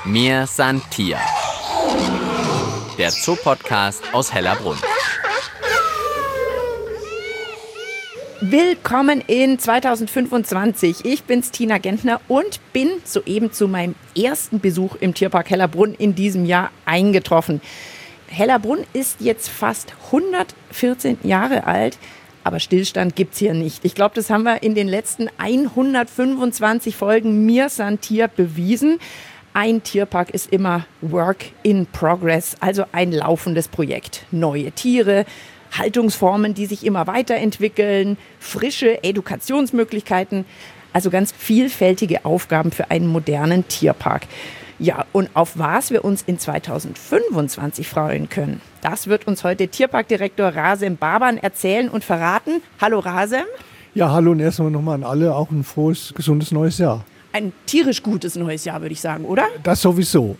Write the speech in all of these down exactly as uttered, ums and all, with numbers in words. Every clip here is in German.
Mir san Tier. Der Zoopodcast aus Hellerbrunn. Willkommen in zweitausendfünfundzwanzig. Ich bin's, Tina Gentner, und bin soeben zu meinem ersten Besuch im Tierpark Hellerbrunn in diesem Jahr eingetroffen. Hellerbrunn ist jetzt fast hundertvierzehn Jahre alt, aber Stillstand gibt's hier nicht. Ich glaube, das haben wir in den letzten hundertfünfundzwanzig Folgen Mir san Tier bewiesen. Ein Tierpark ist immer Work in Progress, also ein laufendes Projekt. Neue Tiere, Haltungsformen, die sich immer weiterentwickeln, frische Edukationsmöglichkeiten, also ganz vielfältige Aufgaben für einen modernen Tierpark. Ja, und auf was wir uns in zweitausendfünfundzwanzig freuen können, das wird uns heute Tierparkdirektor Rasem Baban erzählen und verraten. Hallo Rasem. Ja, hallo und erstmal nochmal an alle auch ein frohes, gesundes neues Jahr. Ein tierisch gutes neues Jahr, würde ich sagen, oder? Das sowieso.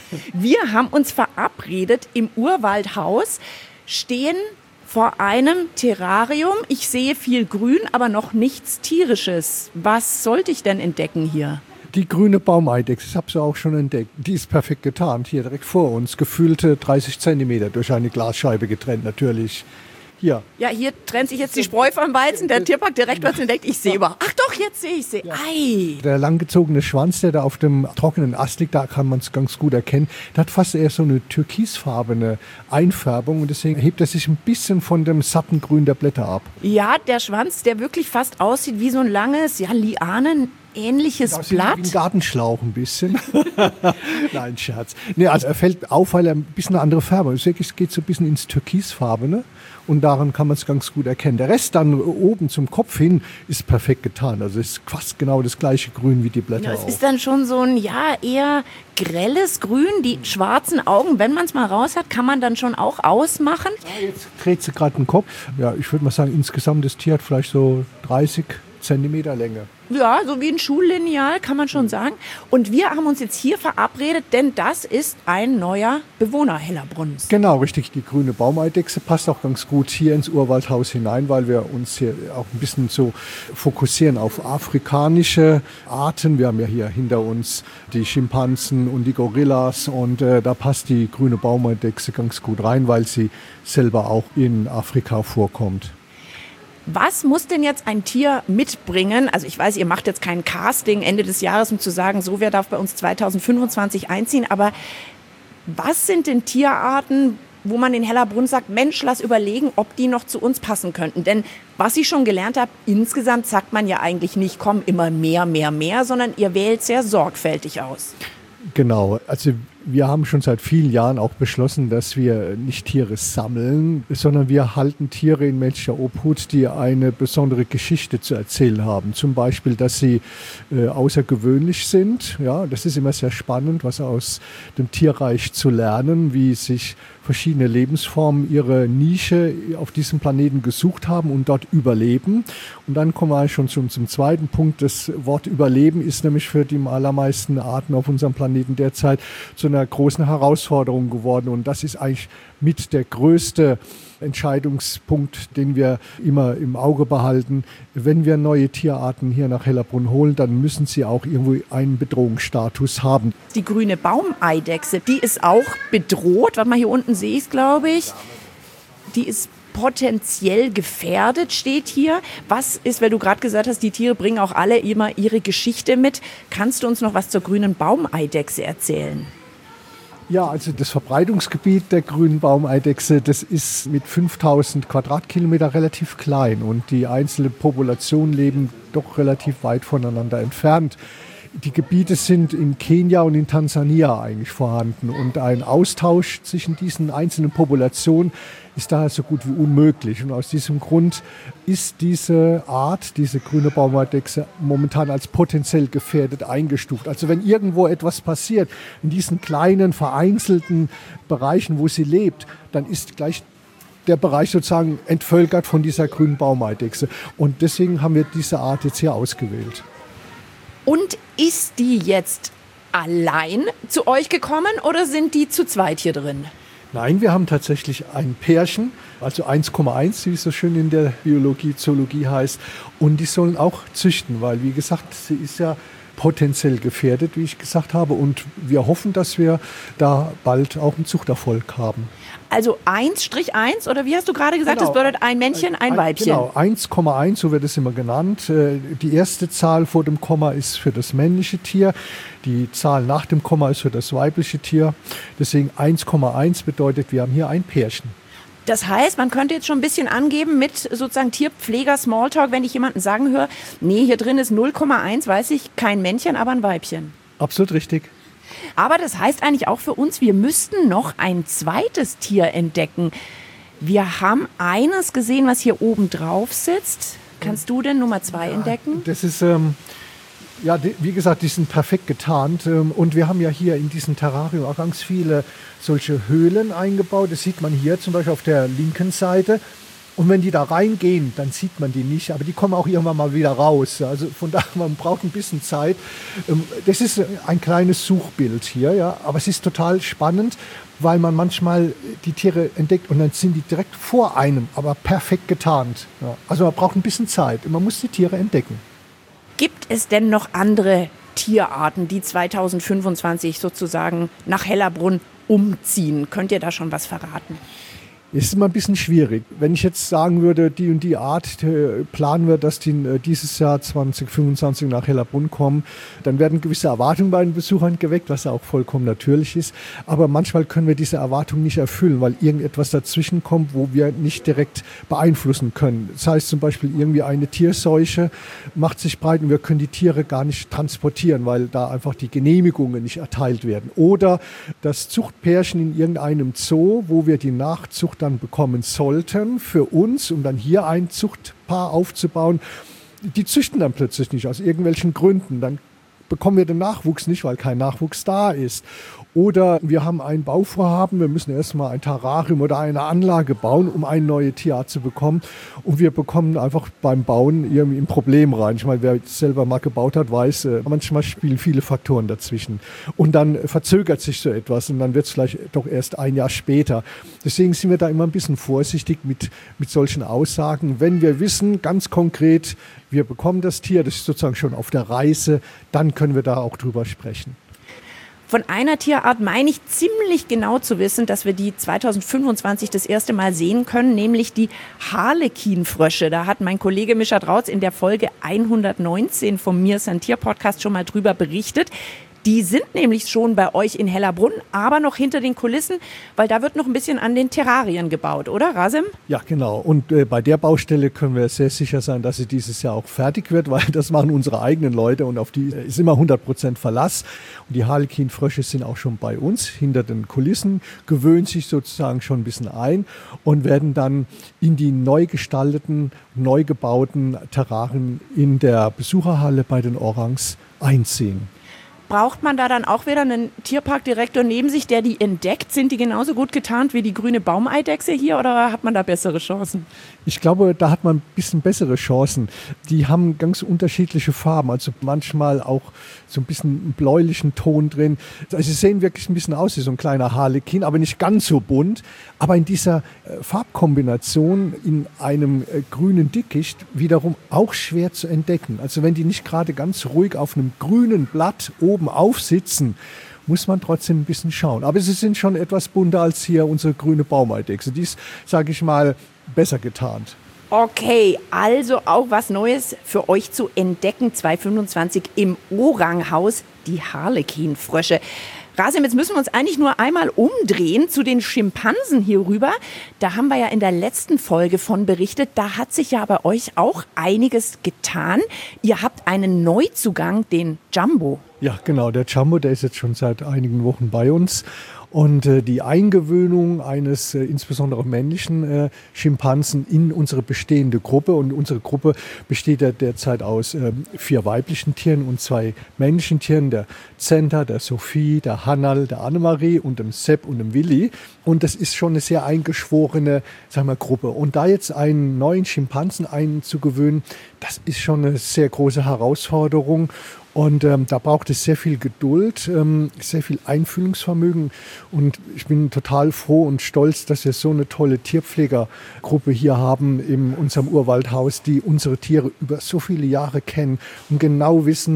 Wir haben uns verabredet im Urwaldhaus, stehen vor einem Terrarium. Ich sehe viel Grün, aber noch nichts Tierisches. Was sollte ich denn entdecken hier? Die grüne Baumeidechse, das habe ich auch schon entdeckt. Die ist perfekt getarnt, hier direkt vor uns. Gefühlte dreißig Zentimeter durch eine Glasscheibe getrennt natürlich. Hier. Ja, hier trennt sich jetzt die Spreu vom Weizen. Der Tierparkdirektor hat es entdeckt. Ich sehe über. Ach doch, jetzt sehe ich sie. Ja. Ei. Der langgezogene Schwanz, der da auf dem trockenen Ast liegt, da kann man es ganz gut erkennen. Der hat fast eher so eine türkisfarbene Einfärbung und deswegen hebt er sich ein bisschen von dem satten Grün der Blätter ab. Ja, der Schwanz, der wirklich fast aussieht wie so ein langes, ja, Lianen. Ähnliches das Blatt. Wie ein Gartenschlauch ein bisschen. Nein, Scherz. Nee, also er fällt auf, weil er ein bisschen eine andere Farbe ist. Es geht so ein bisschen ins Türkisfarbene und daran kann man es ganz gut erkennen. Der Rest dann oben zum Kopf hin ist perfekt getan. Also es ist fast genau das gleiche Grün wie die Blätter Ja, es auch. ist dann schon so ein, ja, eher grelles Grün. Die schwarzen Augen, wenn man es mal raus hat, kann man dann schon auch ausmachen. Ja, jetzt dreht sie gerade den Kopf. Ja, ich würde mal sagen, insgesamt das Tier hat vielleicht so dreißig Zentimeter Länge. Ja, so wie ein Schullineal, kann man schon sagen. Und wir haben uns jetzt hier verabredet, denn das ist ein neuer Bewohner Hellerbrunns. Genau, richtig. Die grüne Baumeidechse passt auch ganz gut hier ins Urwaldhaus hinein, weil wir uns hier auch ein bisschen so fokussieren auf afrikanische Arten. Wir haben ja hier hinter uns die Schimpansen und die Gorillas und äh, da passt die grüne Baumeidechse ganz gut rein, weil sie selber auch in Afrika vorkommt. Was muss denn jetzt ein Tier mitbringen? Also ich weiß, ihr macht jetzt kein Casting Ende des Jahres, um zu sagen, so wer darf bei uns zweitausendfünfundzwanzig einziehen. Aber was sind denn Tierarten, wo man in Hellerbrunn sagt, Mensch, lass überlegen, ob die noch zu uns passen könnten? Denn was ich schon gelernt habe, insgesamt sagt man ja eigentlich nicht, komm, immer mehr, mehr, mehr, sondern ihr wählt sehr sorgfältig aus. Genau, also wir haben schon seit vielen Jahren auch beschlossen, dass wir nicht Tiere sammeln, sondern wir halten Tiere in menschlicher Obhut, die eine besondere Geschichte zu erzählen haben. Zum Beispiel, dass sie äh, außergewöhnlich sind. Ja, das ist immer sehr spannend, was aus dem Tierreich zu lernen, wie sich verschiedene Lebensformen ihre Nische auf diesem Planeten gesucht haben und dort überleben. Und dann kommen wir schon zum, zum zweiten Punkt. Das Wort Überleben ist nämlich für die allermeisten Arten auf unserem Planeten derzeit zu einer großen Herausforderung geworden. Und das ist eigentlich mit der größte Entscheidungspunkt, den wir immer im Auge behalten. Wenn wir neue Tierarten hier nach Hellerbrunn holen, dann müssen sie auch irgendwo einen Bedrohungsstatus haben. Die grüne Baumeidechse, die ist auch bedroht. Warte mal, hier unten sehe ich es, glaube ich. Die ist potenziell gefährdet, steht hier. Was ist, weil du gerade gesagt hast, die Tiere bringen auch alle immer ihre Geschichte mit. Kannst du uns noch was zur grünen Baumeidechse erzählen? Ja, also das Verbreitungsgebiet der grünen Baumeidechse, das ist mit fünftausend Quadratkilometer relativ klein und die einzelnen Populationen leben doch relativ weit voneinander entfernt. Die Gebiete sind in Kenia und in Tansania eigentlich vorhanden und ein Austausch zwischen diesen einzelnen Populationen ist daher so gut wie unmöglich. Und aus diesem Grund ist diese Art, diese grüne Baumeidechse, momentan als potenziell gefährdet eingestuft. Also wenn irgendwo etwas passiert, in diesen kleinen, vereinzelten Bereichen, wo sie lebt, dann ist gleich der Bereich sozusagen entvölkert von dieser grünen Baumeidechse. Und deswegen haben wir diese Art jetzt hier ausgewählt. Und ist die jetzt allein zu euch gekommen oder sind die zu zweit hier drin? Nein, wir haben tatsächlich ein Pärchen, also eins Komma eins, wie es so schön in der Biologie, Zoologie heißt. Und die sollen auch züchten, weil, wie gesagt, sie ist ja potenziell gefährdet, wie ich gesagt habe. Und wir hoffen, dass wir da bald auch einen Zuchterfolg haben. Also eins Strich eins oder wie hast du gerade gesagt, genau. Das bedeutet ein Männchen, ein, ein Weibchen. Genau, eins Komma eins, so wird es immer genannt. Die erste Zahl vor dem Komma ist für das männliche Tier, die Zahl nach dem Komma ist für das weibliche Tier. Deswegen eins Komma eins bedeutet, wir haben hier ein Pärchen. Das heißt, man könnte jetzt schon ein bisschen angeben mit sozusagen Tierpfleger-Smalltalk, wenn ich jemanden sagen höre, nee, hier drin ist null Komma eins, weiß ich, kein Männchen, aber ein Weibchen. Absolut richtig. Aber das heißt eigentlich auch für uns, wir müssten noch ein zweites Tier entdecken. Wir haben eines gesehen, was hier oben drauf sitzt. Kannst du denn Nummer zwei ja, entdecken? Das ist, ähm, ja, die, wie gesagt, die sind perfekt getarnt. Ähm, und wir haben ja hier in diesem Terrarium auch ganz viele solche Höhlen eingebaut. Das sieht man hier zum Beispiel auf der linken Seite. Und wenn die da reingehen, dann sieht man die nicht, aber die kommen auch irgendwann mal wieder raus. Also von daher, man braucht ein bisschen Zeit. Das ist ein kleines Suchbild hier, ja, aber es ist total spannend, weil man manchmal die Tiere entdeckt und dann sind die direkt vor einem, aber perfekt getarnt. Ja. Also man braucht ein bisschen Zeit und man muss die Tiere entdecken. Gibt es denn noch andere Tierarten, die zweitausendfünfundzwanzig sozusagen nach Hellerbrunn umziehen? Könnt ihr da schon was verraten? Es ist immer ein bisschen schwierig. Wenn ich jetzt sagen würde, die und die Art äh, planen wir, dass die äh, dieses Jahr zwanzig fünfundzwanzig nach Hellerbrunn kommen, dann werden gewisse Erwartungen bei den Besuchern geweckt, was ja auch vollkommen natürlich ist. Aber manchmal können wir diese Erwartungen nicht erfüllen, weil irgendetwas dazwischen kommt, wo wir nicht direkt beeinflussen können. Das heißt zum Beispiel irgendwie eine Tierseuche macht sich breit und wir können die Tiere gar nicht transportieren, weil da einfach die Genehmigungen nicht erteilt werden. Oder das Zuchtpärchen in irgendeinem Zoo, wo wir die Nachzucht dann bekommen sollten für uns, um dann hier ein Zuchtpaar aufzubauen. Die züchten dann plötzlich nicht aus irgendwelchen Gründen. Dann bekommen wir den Nachwuchs nicht, weil kein Nachwuchs da ist. Oder wir haben ein Bauvorhaben, wir müssen erstmal ein Terrarium oder eine Anlage bauen, um eine neue Tierart zu bekommen. Und wir bekommen einfach beim Bauen irgendwie ein Problem rein. Ich meine, wer selber mal gebaut hat, weiß, manchmal spielen viele Faktoren dazwischen. Und dann verzögert sich so etwas und dann wird es vielleicht doch erst ein Jahr später. Deswegen sind wir da immer ein bisschen vorsichtig mit, mit solchen Aussagen. Wenn wir wissen, ganz konkret, wir bekommen das Tier, das ist sozusagen schon auf der Reise, dann können wir da auch drüber sprechen. Von einer Tierart meine ich ziemlich genau zu wissen, dass wir die zweitausendfünfundzwanzig das erste Mal sehen können, nämlich die Harlekinfrösche. Da hat mein Kollege Mischa Drautz in der Folge hundertneunzehn vom Mir ist ein Tier Podcast schon mal drüber berichtet. Die sind nämlich schon bei euch in Hellerbrunn, aber noch hinter den Kulissen, weil da wird noch ein bisschen an den Terrarien gebaut, oder Rasim? Ja, genau. Und äh, bei der Baustelle können wir sehr sicher sein, dass sie dieses Jahr auch fertig wird, weil das machen unsere eigenen Leute und auf die ist immer hundert Prozent Verlass. Und die Harlekinfrösche sind auch schon bei uns hinter den Kulissen, gewöhnen sich sozusagen schon ein bisschen ein und werden dann in die neu gestalteten, neu gebauten Terrarien in der Besucherhalle bei den Orangs einziehen. Braucht man da dann auch wieder einen Tierparkdirektor neben sich, der die entdeckt? Sind die genauso gut getarnt wie die grüne Baumeidechse hier oder hat man da bessere Chancen? Ich glaube, da hat man ein bisschen bessere Chancen. Die haben ganz unterschiedliche Farben, also manchmal auch so ein bisschen einen bläulichen Ton drin. Also sie sehen wirklich ein bisschen aus wie so ein kleiner Harlekin, aber nicht ganz so bunt. Aber in dieser Farbkombination in einem grünen Dickicht wiederum auch schwer zu entdecken. Also wenn die nicht gerade ganz ruhig auf einem grünen Blatt oben aufsitzen, muss man trotzdem ein bisschen schauen. Aber sie sind schon etwas bunter als hier unsere grüne Baumeidechse. Die ist, sage ich mal, besser getarnt. Okay, also auch was Neues für euch zu entdecken. zweitausendfünfundzwanzig im Oranghaus, die Harlekinfrösche. Rasim, jetzt müssen wir uns eigentlich nur einmal umdrehen zu den Schimpansen hier rüber. Da haben wir ja in der letzten Folge von berichtet. Da hat sich ja bei euch auch einiges getan. Ihr habt einen Neuzugang, den Jumbo. Ja, genau. Der Jumbo, der ist jetzt schon seit einigen Wochen bei uns. Und äh, die Eingewöhnung eines äh, insbesondere männlichen äh, Schimpansen in unsere bestehende Gruppe, und unsere Gruppe besteht ja derzeit aus äh, vier weiblichen Tieren und zwei männlichen Tieren, der Zenta, der Sophie, der Hannal, der Annemarie und dem Sepp und dem Willi. Und das ist schon eine sehr eingeschworene, sagen wir, Gruppe. Und da jetzt einen neuen Schimpansen einzugewöhnen, das ist schon eine sehr große Herausforderung. Und ähm, da braucht es sehr viel Geduld, ähm, sehr viel Einfühlungsvermögen. Und ich bin total froh und stolz, dass wir so eine tolle Tierpflegergruppe hier haben in unserem Urwaldhaus, die unsere Tiere über so viele Jahre kennen und genau wissen,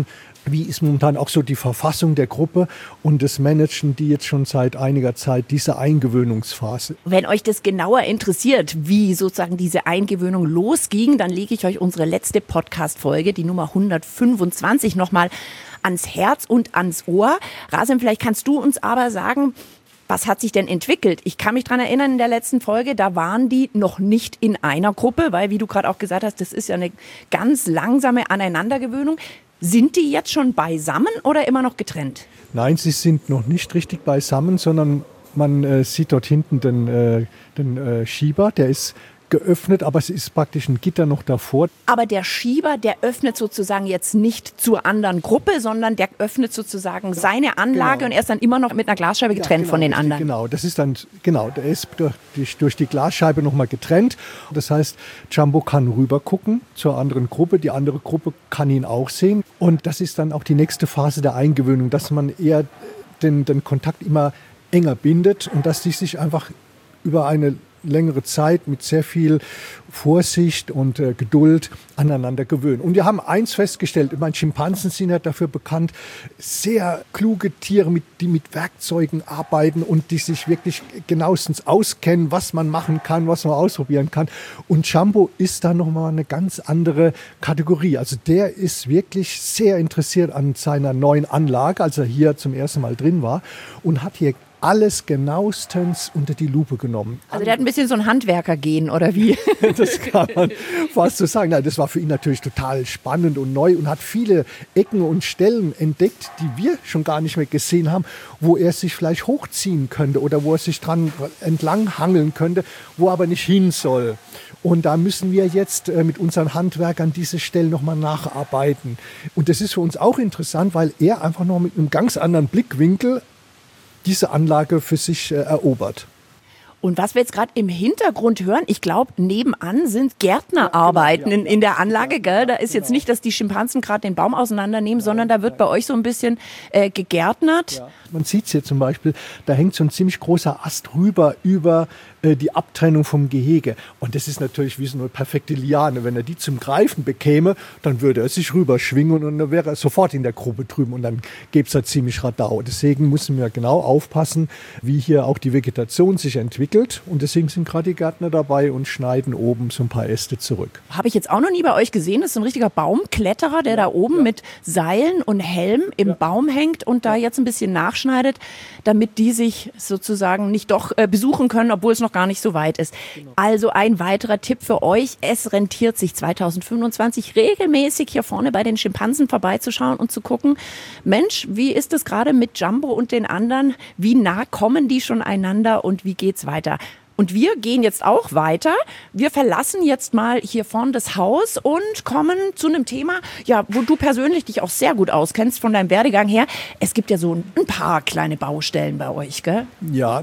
wie ist momentan auch so die Verfassung der Gruppe und das Managen, die jetzt schon seit einiger Zeit diese Eingewöhnungsphase. Wenn euch das genauer interessiert, wie sozusagen diese Eingewöhnung losging, dann lege ich euch unsere letzte Podcast-Folge, die Nummer hundertfünfundzwanzig, nochmal ans Herz und ans Ohr. Rasim, vielleicht kannst du uns aber sagen, was hat sich denn entwickelt? Ich kann mich daran erinnern, in der letzten Folge, da waren die noch nicht in einer Gruppe, weil, wie du gerade auch gesagt hast, das ist ja eine ganz langsame Aneinandergewöhnung. Sind die jetzt schon beisammen oder immer noch getrennt? Nein, sie sind noch nicht richtig beisammen, sondern man äh, sieht dort hinten den, äh, den äh, Schieber, der ist geöffnet, aber es ist praktisch ein Gitter noch davor. Aber der Schieber, der öffnet sozusagen jetzt nicht zur anderen Gruppe, sondern der öffnet sozusagen seine Anlage, genau. Und er ist dann immer noch mit einer Glasscheibe getrennt, ja, genau, von den anderen. Genau, das ist dann, genau, der ist durch die, durch die Glasscheibe nochmal getrennt. Das heißt, Jumbo kann rüber gucken zur anderen Gruppe, die andere Gruppe kann ihn auch sehen. Und das ist dann auch die nächste Phase der Eingewöhnung, dass man eher den, den Kontakt immer enger bindet und dass die sich einfach über eine längere Zeit mit sehr viel Vorsicht und äh, Geduld aneinander gewöhnen. Und wir haben eins festgestellt, ich meine, Schimpansen sind ja dafür bekannt, sehr kluge Tiere, mit, die mit Werkzeugen arbeiten und die sich wirklich genauestens auskennen, was man machen kann, was man ausprobieren kann. Und Jumbo ist da nochmal eine ganz andere Kategorie. Also der ist wirklich sehr interessiert an seiner neuen Anlage, als er hier zum ersten Mal drin war und hat hier alles genauestens unter die Lupe genommen. Also der hat ein bisschen so ein Handwerker-Gen, oder wie? Das kann man fast so sagen. Nein, das war für ihn natürlich total spannend und neu und hat viele Ecken und Stellen entdeckt, die wir schon gar nicht mehr gesehen haben, wo er sich vielleicht hochziehen könnte oder wo er sich dran entlang hangeln könnte, wo er aber nicht hin soll. Und da müssen wir jetzt mit unseren Handwerkern diese Stellen nochmal nacharbeiten. Und das ist für uns auch interessant, weil er einfach noch mit einem ganz anderen Blickwinkel diese Anlage für sich äh, erobert. Und was wir jetzt gerade im Hintergrund hören, ich glaube, nebenan sind Gärtnerarbeiten in, in der Anlage, gell? Da ist jetzt nicht, dass die Schimpansen gerade den Baum auseinandernehmen, sondern da wird bei euch so ein bisschen äh, gegärtnert. Ja. Man sieht es hier zum Beispiel, da hängt so ein ziemlich großer Ast rüber über äh, die Abtrennung vom Gehege. Und das ist natürlich wie so eine perfekte Liane. Wenn er die zum Greifen bekäme, dann würde er sich rüberschwingen und dann wäre er sofort in der Grube drüben und dann gäbe es da ziemlich Radau. Deswegen müssen wir genau aufpassen, wie hier auch die Vegetation sich entwickelt. Und deswegen sind gerade die Gärtner dabei und schneiden oben so ein paar Äste zurück. Habe ich jetzt auch noch nie bei euch gesehen. Das ist so ein richtiger Baumkletterer, der ja, da oben ja. mit Seilen und Helm im ja. Baum hängt und da jetzt ein bisschen nachschneidet, damit die sich sozusagen nicht doch äh, besuchen können, obwohl es noch gar nicht so weit ist. Genau. Also ein weiterer Tipp für euch. Es rentiert sich zweitausendfünfundzwanzig regelmäßig hier vorne bei den Schimpansen vorbeizuschauen und zu gucken, Mensch, wie ist es gerade mit Jumbo und den anderen? Wie nah kommen die schon einander und wie geht's weiter? Und wir gehen jetzt auch weiter. Wir verlassen jetzt mal hier vorne das Haus und kommen zu einem Thema, ja, wo du persönlich dich auch sehr gut auskennst von deinem Werdegang her. Es gibt ja so ein paar kleine Baustellen bei euch, gell? Ja,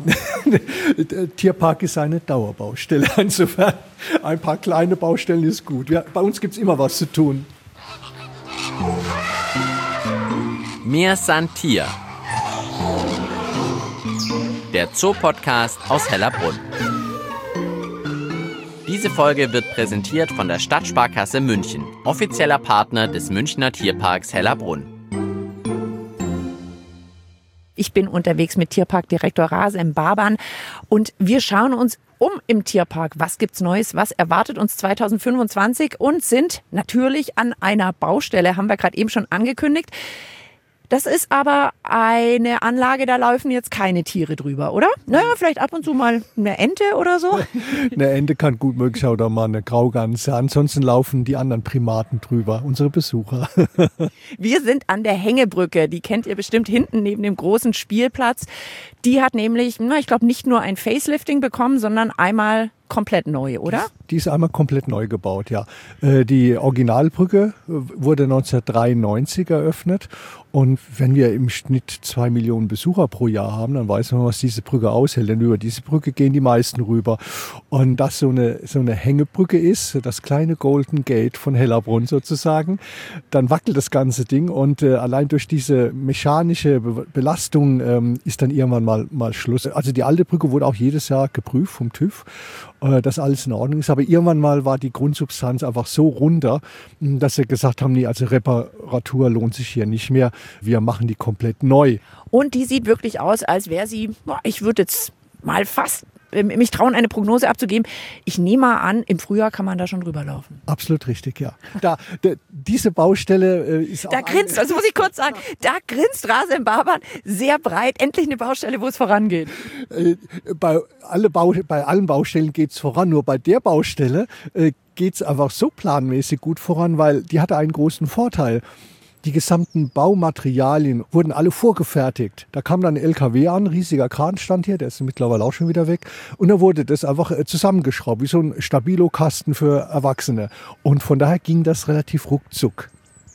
der Tierpark ist eine Dauerbaustelle. Insofern ein paar kleine Baustellen ist gut. Ja, bei uns gibt es immer was zu tun. Mir san Tier. Der Zoo-Podcast aus Hellerbrunn. Diese Folge wird präsentiert von der Stadtsparkasse München, offizieller Partner des Münchner Tierparks Hellerbrunn. Ich bin unterwegs mit Tierparkdirektor Rasim Baban und wir schauen uns um im Tierpark. Was gibt's Neues? Was erwartet uns zweitausendfünfundzwanzig? Und sind natürlich an einer Baustelle, haben wir gerade eben schon angekündigt. Das ist aber eine Anlage, da laufen jetzt keine Tiere drüber, oder? Naja, vielleicht ab und zu mal eine Ente oder so. Eine Ente kann gut möglich sein oder mal eine Graugans. Ansonsten laufen die anderen Primaten drüber, unsere Besucher. Wir sind an der Hängebrücke. Die kennt ihr bestimmt hinten neben dem großen Spielplatz. Die hat nämlich, na, ich glaube, nicht nur ein Facelifting bekommen, sondern einmal komplett neu, oder? Die ist einmal komplett neu gebaut, ja. Die Originalbrücke wurde neunzehnhundertdreiundneunzig eröffnet. Und wenn wir im Schnitt zwei Millionen Besucher pro Jahr haben, dann weiß man, was diese Brücke aushält. Denn über diese Brücke gehen die meisten rüber. Und das so eine, so eine Hängebrücke ist, das kleine Golden Gate von Hellerbrunn sozusagen, dann wackelt das ganze Ding. Und äh, allein durch diese mechanische Be- Belastung ähm, ist dann irgendwann mal, mal Schluss. Also die alte Brücke wurde auch jedes Jahr geprüft vom TÜV. äh, dass alles in Ordnung ist. Aber irgendwann mal war die Grundsubstanz einfach so runter, dass sie gesagt haben, nee, also Reparatur lohnt sich hier nicht mehr. Wir machen die komplett neu. Und die sieht wirklich aus, als wäre sie, ich würde jetzt mal fast mich trauen, eine Prognose abzugeben. Ich nehme mal an, im Frühjahr kann man da schon drüber laufen. Absolut richtig, ja. Da, da, diese Baustelle äh, ist auch... Da grinst, also muss ich kurz sagen, da grinst Razem Baban sehr breit. Endlich eine Baustelle, wo es vorangeht. Äh, bei, alle Bau, bei allen Baustellen geht es voran, nur bei der Baustelle äh, geht es einfach so planmäßig gut voran, weil die hatte einen großen Vorteil. Die gesamten Baumaterialien wurden alle vorgefertigt. Da kam dann ein L K W an, riesiger Kran stand hier, der ist mittlerweile auch schon wieder weg. Und da wurde das einfach zusammengeschraubt, wie so ein Stabilo-Kasten für Erwachsene. Und von daher ging das relativ ruckzuck.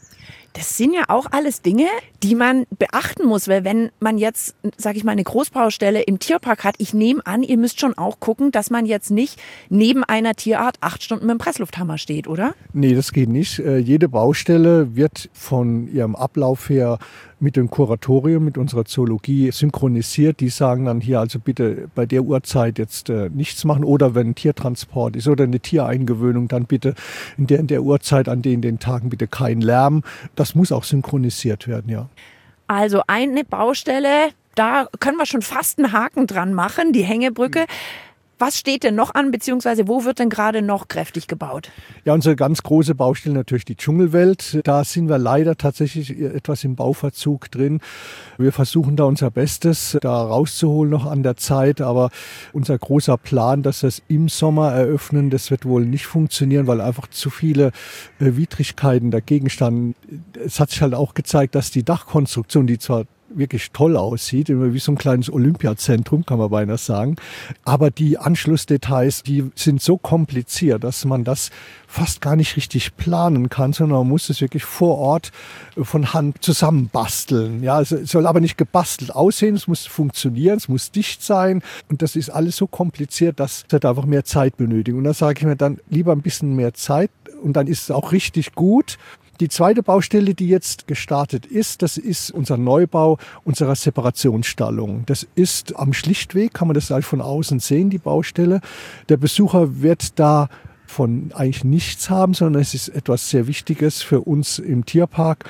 Das sind ja auch alles Dinge, die man beachten muss, weil wenn man jetzt, sage ich mal, eine Großbaustelle im Tierpark hat, ich nehme an, ihr müsst schon auch gucken, dass man jetzt nicht neben einer Tierart acht Stunden mit dem Presslufthammer steht, oder? Nee, das geht nicht. Äh, jede Baustelle wird von ihrem Ablauf her mit dem Kuratorium, mit unserer Zoologie synchronisiert. Die sagen dann hier also bitte bei der Uhrzeit jetzt äh, nichts machen oder wenn ein Tiertransport ist oder eine Tiereingewöhnung, dann bitte in der, in der Uhrzeit an den, den Tagen bitte kein Lärm. Das muss auch synchronisiert werden, ja. Also eine Baustelle, da können wir schon fast einen Haken dran machen, die Hängebrücke. Was steht denn noch an, beziehungsweise wo wird denn gerade noch kräftig gebaut? Ja, unsere ganz große Baustelle natürlich die Dschungelwelt. Da sind wir leider tatsächlich etwas im Bauverzug drin. Wir versuchen da unser Bestes, da rauszuholen noch an der Zeit. Aber unser großer Plan, dass wir es im Sommer eröffnen, das wird wohl nicht funktionieren, weil einfach zu viele äh, Widrigkeiten dagegen standen. Es hat sich halt auch gezeigt, dass die Dachkonstruktion, die zwar wirklich toll aussieht, immer wie so ein kleines Olympiazentrum, kann man beinahe sagen. Aber die Anschlussdetails, die sind so kompliziert, dass man das fast gar nicht richtig planen kann, sondern man muss es wirklich vor Ort von Hand zusammenbasteln. Ja, also es soll aber nicht gebastelt aussehen, es muss funktionieren, es muss dicht sein. Und das ist alles so kompliziert, dass es einfach mehr Zeit benötigt. Und da sage ich mir dann lieber ein bisschen mehr Zeit und dann ist es auch richtig gut. Die zweite Baustelle, die jetzt gestartet ist, das ist unser Neubau unserer Separationsstallung. Das ist am Schlichtweg, kann man das gleich von außen sehen, die Baustelle. Der Besucher wird da von eigentlich nichts haben, sondern es ist etwas sehr Wichtiges für uns im Tierpark,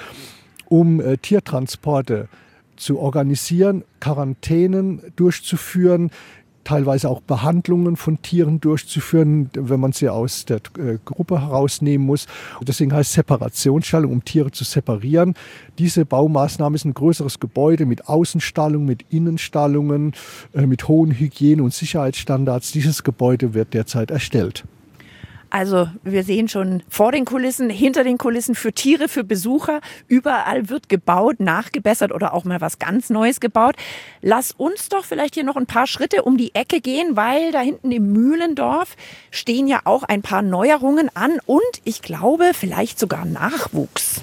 um äh, Tiertransporte zu organisieren, Quarantänen durchzuführen, teilweise auch Behandlungen von Tieren durchzuführen, wenn man sie aus der äh, Gruppe herausnehmen muss. Deswegen heißt Separationsstallung, um Tiere zu separieren. Diese Baumaßnahme ist ein größeres Gebäude mit Außenstallung, mit Innenstallungen, äh, mit hohen Hygiene- und Sicherheitsstandards. Dieses Gebäude wird derzeit erstellt. Also wir sehen schon vor den Kulissen, hinter den Kulissen, für Tiere, für Besucher. Überall wird gebaut, nachgebessert oder auch mal was ganz Neues gebaut. Lass uns doch vielleicht hier noch ein paar Schritte um die Ecke gehen, weil da hinten im Mühlendorf stehen ja auch ein paar Neuerungen an und ich glaube vielleicht sogar Nachwuchs.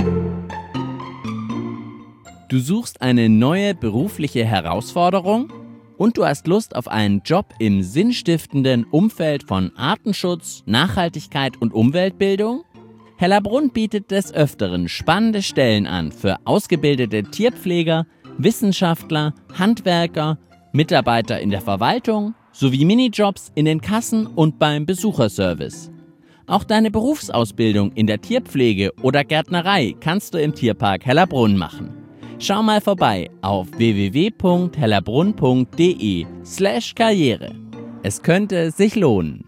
Du suchst eine neue berufliche Herausforderung? Und du hast Lust auf einen Job im sinnstiftenden Umfeld von Artenschutz, Nachhaltigkeit und Umweltbildung? Hellerbrunn bietet des Öfteren spannende Stellen an für ausgebildete Tierpfleger, Wissenschaftler, Handwerker, Mitarbeiter in der Verwaltung sowie Minijobs in den Kassen und beim Besucherservice. Auch deine Berufsausbildung in der Tierpflege oder Gärtnerei kannst du im Tierpark Hellerbrunn machen. Schau mal vorbei auf w w w punkt hellerbrunn punkt d e slash karriere. Es könnte sich lohnen.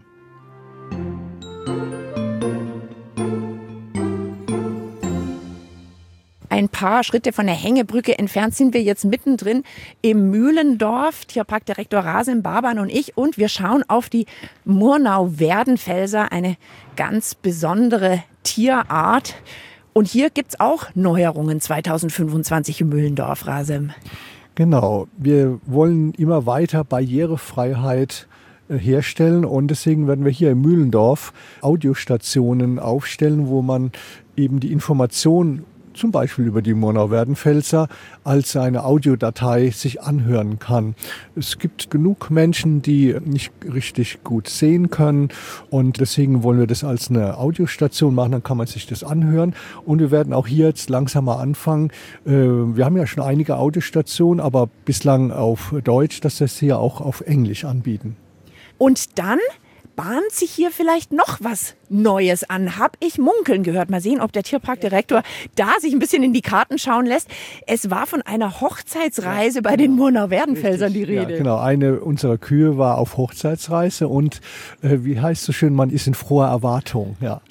Ein paar Schritte von der Hängebrücke entfernt sind wir jetzt mittendrin im Mühlendorf. Tierparkdirektor Razem Baban und ich. Und wir schauen auf die Murnau-Werdenfelser, eine ganz besondere Tierart. Und hier gibt es auch Neuerungen zweitausendfünfundzwanzig im Mühlendorf, Razem. Genau, wir wollen immer weiter Barrierefreiheit herstellen und deswegen werden wir hier im Mühlendorf Audiostationen aufstellen, wo man eben die Information zum Beispiel über die Murnau-Werdenfelser als eine Audiodatei sich anhören kann. Es gibt genug Menschen, die nicht richtig gut sehen können und deswegen wollen wir das als eine Audiostation machen, dann kann man sich das anhören und wir werden auch hier jetzt langsam mal anfangen. Wir haben ja schon einige Audiostationen, aber bislang auf Deutsch, dass wir es hier auch auf Englisch anbieten. Und dann bahnt sich hier vielleicht noch was Neues an. Hab ich munkeln gehört. Mal sehen, ob der Tierparkdirektor da sich ein bisschen in die Karten schauen lässt. Es war von einer Hochzeitsreise ja, bei den Murnau-Werdenfelsern die Rede. Ja, genau. Eine unserer Kühe war auf Hochzeitsreise und äh, wie heißt so schön, man ist in froher Erwartung. Ja.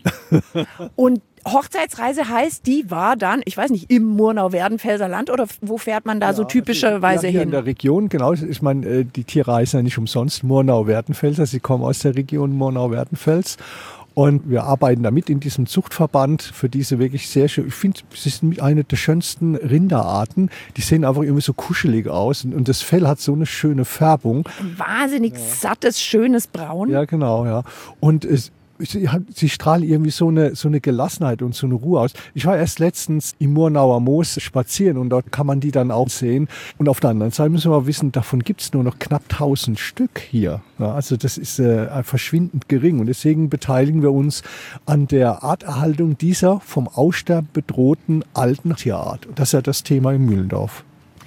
Und Hochzeitsreise heißt, die war dann, ich weiß nicht, im Murnau-Werdenfelser Land oder wo fährt man da ja, so typischerweise ja, hier hin? In der Region, genau. Ich meine, die Tiere heißen ja nicht umsonst Murnau-Werdenfelser. Sie kommen aus der Region Murnau-Werdenfels. Und wir arbeiten damit in diesem Zuchtverband für diese wirklich sehr schön. Ich finde, sie sind eine der schönsten Rinderarten. Die sehen einfach irgendwie so kuschelig aus. Und das Fell hat so eine schöne Färbung. Ein wahnsinnig ja. sattes, schönes Braun. Ja, genau, ja. Und es Sie, sie strahlen irgendwie so eine, so eine Gelassenheit und so eine Ruhe aus. Ich war erst letztens im Murnauer Moos spazieren und dort kann man die dann auch sehen. Und auf der anderen Seite müssen wir wissen, davon gibt es nur noch knapp tausend Stück hier. Ja, also das ist äh, verschwindend gering und deswegen beteiligen wir uns an der Arterhaltung dieser vom Aussterben bedrohten alten Tierart. Das ist ja das Thema in Mühlendorf.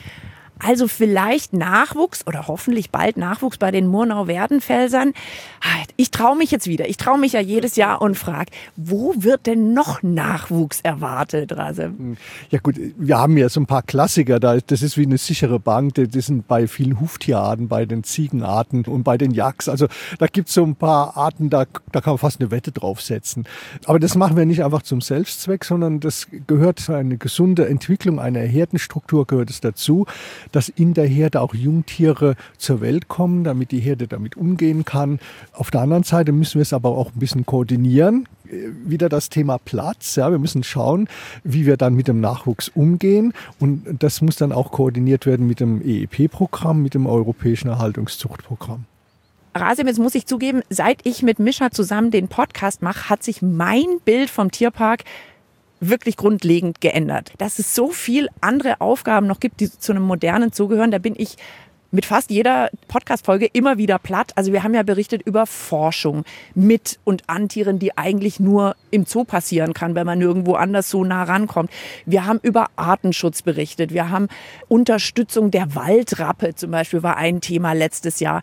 Also vielleicht Nachwuchs oder hoffentlich bald Nachwuchs bei den Murnau-Werdenfelsern. Ich traue mich jetzt wieder. Ich traue mich ja jedes Jahr und frage, wo wird denn noch Nachwuchs erwartet, Rase? Ja gut, wir haben ja so ein paar Klassiker. Das ist wie eine sichere Bank. Das sind bei vielen Huftierarten, bei den Ziegenarten und bei den Yaks. Also da gibt es so ein paar Arten, da, da kann man fast eine Wette draufsetzen. Aber das machen wir nicht einfach zum Selbstzweck, sondern das gehört zu einer gesunden Entwicklung einer Herdenstruktur, gehört es dazu, dass in der Herde auch Jungtiere zur Welt kommen, damit die Herde damit umgehen kann. Auf der anderen Seite müssen wir es aber auch ein bisschen koordinieren. Wieder das Thema Platz. Ja, wir müssen schauen, wie wir dann mit dem Nachwuchs umgehen. Und das muss dann auch koordiniert werden mit dem E E P-Programm, mit dem Europäischen Erhaltungszuchtprogramm. Rasim, jetzt muss ich zugeben, seit ich mit Mischa zusammen den Podcast mache, hat sich mein Bild vom Tierpark wirklich grundlegend geändert. Dass es so viel andere Aufgaben noch gibt, die zu einem modernen Zoo gehören, da bin ich mit fast jeder Podcast-Folge immer wieder platt. Also wir haben ja berichtet über Forschung mit und an Tieren, die eigentlich nur im Zoo passieren kann, wenn man nirgendwo anders so nah rankommt. Wir haben über Artenschutz berichtet. Wir haben Unterstützung der Waldrappe zum Beispiel, war ein Thema letztes Jahr.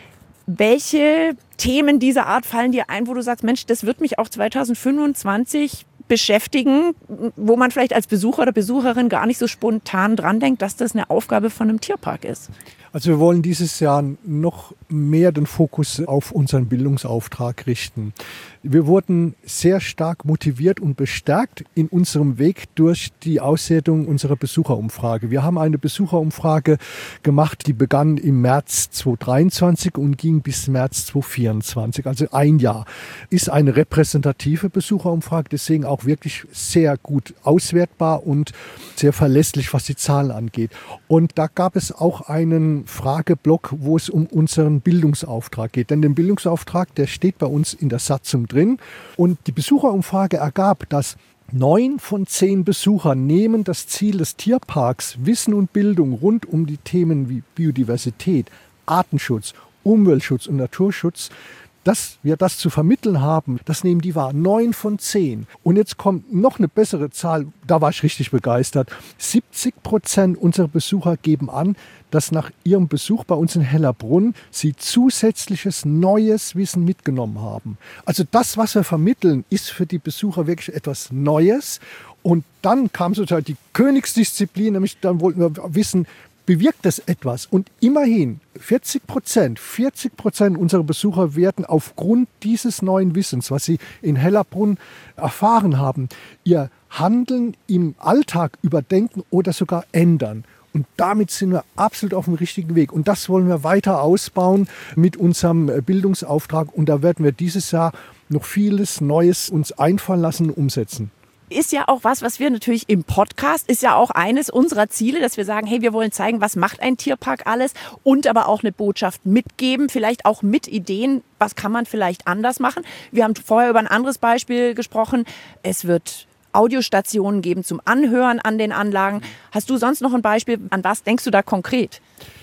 Welche Themen dieser Art fallen dir ein, wo du sagst, Mensch, das wird mich auch zweitausendfünfundzwanzig beschäftigen, wo man vielleicht als Besucher oder Besucherin gar nicht so spontan dran denkt, dass das eine Aufgabe von einem Tierpark ist? Also wir wollen dieses Jahr noch mehr den Fokus auf unseren Bildungsauftrag richten. Wir wurden sehr stark motiviert und bestärkt in unserem Weg durch die Auswertung unserer Besucherumfrage. Wir haben eine Besucherumfrage gemacht, die begann im März zweitausenddreiundzwanzig und ging bis März zweitausendvierundzwanzig, also ein Jahr. Ist eine repräsentative Besucherumfrage, deswegen auch wirklich sehr gut auswertbar und sehr verlässlich, was die Zahlen angeht. Und da gab es auch einen Frageblock, wo es um unseren Bildungsauftrag geht. Denn der Bildungsauftrag, der steht bei uns in der Satzung drin. Und die Besucherumfrage ergab, dass neun von zehn Besuchern nehmen das Ziel des Tierparks Wissen und Bildung rund um die Themen wie Biodiversität, Artenschutz, Umweltschutz und Naturschutz, dass wir das zu vermitteln haben, das nehmen die wahr. Neun von zehn. Und jetzt kommt noch eine bessere Zahl, da war ich richtig begeistert. siebzig Prozent unserer Besucher geben an, dass nach ihrem Besuch bei uns in Hellerbrunn sie zusätzliches neues Wissen mitgenommen haben. Also das, was wir vermitteln, ist für die Besucher wirklich etwas Neues. Und dann kam sozusagen die Königsdisziplin, nämlich dann wollten wir wissen, bewirkt das etwas? Und immerhin vierzig Prozent, vierzig Prozent unserer Besucher werden aufgrund dieses neuen Wissens, was sie in Hellerbrunn erfahren haben, ihr Handeln im Alltag überdenken oder sogar ändern. Und damit sind wir absolut auf dem richtigen Weg. Und das wollen wir weiter ausbauen mit unserem Bildungsauftrag. Und da werden wir dieses Jahr noch vieles Neues uns einfallen lassen und umsetzen. Ist ja auch was, was wir natürlich im Podcast, ist ja auch eines unserer Ziele, dass wir sagen, hey, wir wollen zeigen, was macht ein Tierpark alles und aber auch eine Botschaft mitgeben, vielleicht auch mit Ideen, was kann man vielleicht anders machen. Wir haben vorher über ein anderes Beispiel gesprochen. Es wird Audiostationen geben zum Anhören an den Anlagen. Hast du sonst noch ein Beispiel? An was denkst du da konkret?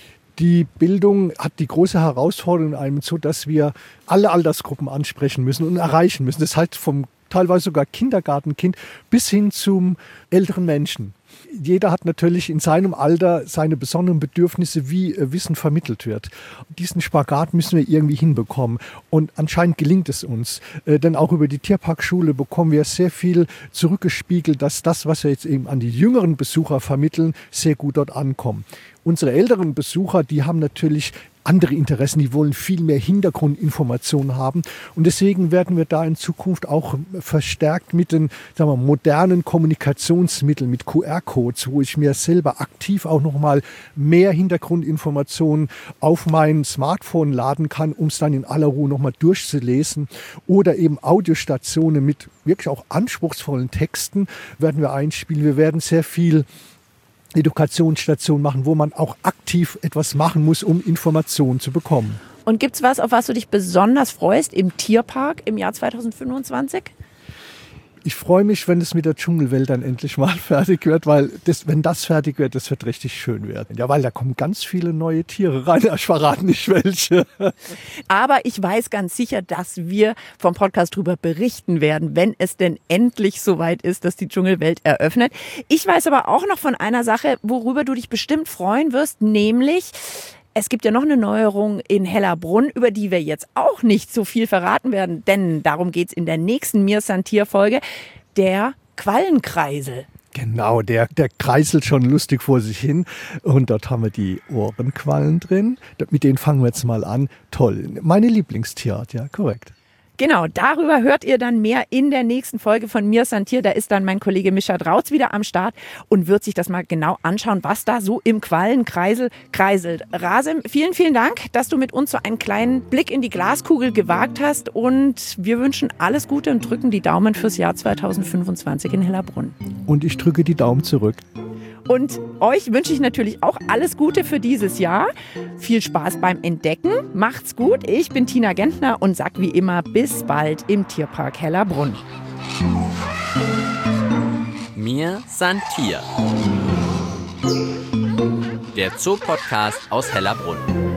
Die Bildung hat die große Herausforderung in einem Zoo, dass wir alle Altersgruppen ansprechen müssen und erreichen müssen. Das heißt vom teilweise sogar Kindergartenkind bis hin zum älteren Menschen. Jeder hat natürlich in seinem Alter seine besonderen Bedürfnisse, wie äh, Wissen vermittelt wird. Diesen Spagat müssen wir irgendwie hinbekommen. Und anscheinend gelingt es uns. Äh, denn auch über die Tierparkschule bekommen wir sehr viel zurückgespiegelt, dass das, was wir jetzt eben an die jüngeren Besucher vermitteln, sehr gut dort ankommt. Unsere älteren Besucher, die haben natürlich andere Interessen, die wollen viel mehr Hintergrundinformationen haben. Und deswegen werden wir da in Zukunft auch verstärkt mit den, sagen wir, modernen Kommunikationsmitteln, mit Q R-Codes, wo ich mir selber aktiv auch nochmal mehr Hintergrundinformationen auf mein Smartphone laden kann, um es dann in aller Ruhe nochmal durchzulesen. Oder eben Audiostationen mit wirklich auch anspruchsvollen Texten werden wir einspielen. Wir werden sehr viel Edukationsstation machen, wo man auch aktiv etwas machen muss, um Informationen zu bekommen. Und gibt's was, auf was du dich besonders freust im Tierpark im Jahr zweitausendfünfundzwanzig? Ich freue mich, wenn es mit der Dschungelwelt dann endlich mal fertig wird, weil das, wenn das fertig wird, das wird richtig schön werden. Ja, weil da kommen ganz viele neue Tiere rein. Ich verrate nicht welche. Aber ich weiß ganz sicher, dass wir vom Podcast darüber berichten werden, wenn es denn endlich soweit ist, dass die Dschungelwelt eröffnet. Ich weiß aber auch noch von einer Sache, worüber du dich bestimmt freuen wirst, nämlich es gibt ja noch eine Neuerung in Hellerbrunn, über die wir jetzt auch nicht so viel verraten werden, denn darum geht's in der nächsten Mir Santier-Folge, der Quallenkreisel. Genau, der, der kreiselt schon lustig vor sich hin und dort haben wir die Ohrenquallen drin. Mit denen fangen wir jetzt mal an. Toll, meine Lieblingstierart, ja, korrekt. Genau, darüber hört ihr dann mehr in der nächsten Folge von Mir Santier. Da ist dann mein Kollege Mischa Drautz wieder am Start und wird sich das mal genau anschauen, was da so im Quallenkreisel kreiselt. Rasim, vielen, vielen Dank, dass du mit uns so einen kleinen Blick in die Glaskugel gewagt hast und wir wünschen alles Gute und drücken die Daumen fürs Jahr zweitausendfünfundzwanzig in Hellerbrunn. Und ich drücke die Daumen zurück. Und euch wünsche ich natürlich auch alles Gute für dieses Jahr. Viel Spaß beim Entdecken. Macht's gut. Ich bin Tina Gentner und sag wie immer bis bald im Tierpark Hellerbrunn. Mir Santier. Der Zoopodcast aus Hellerbrunn.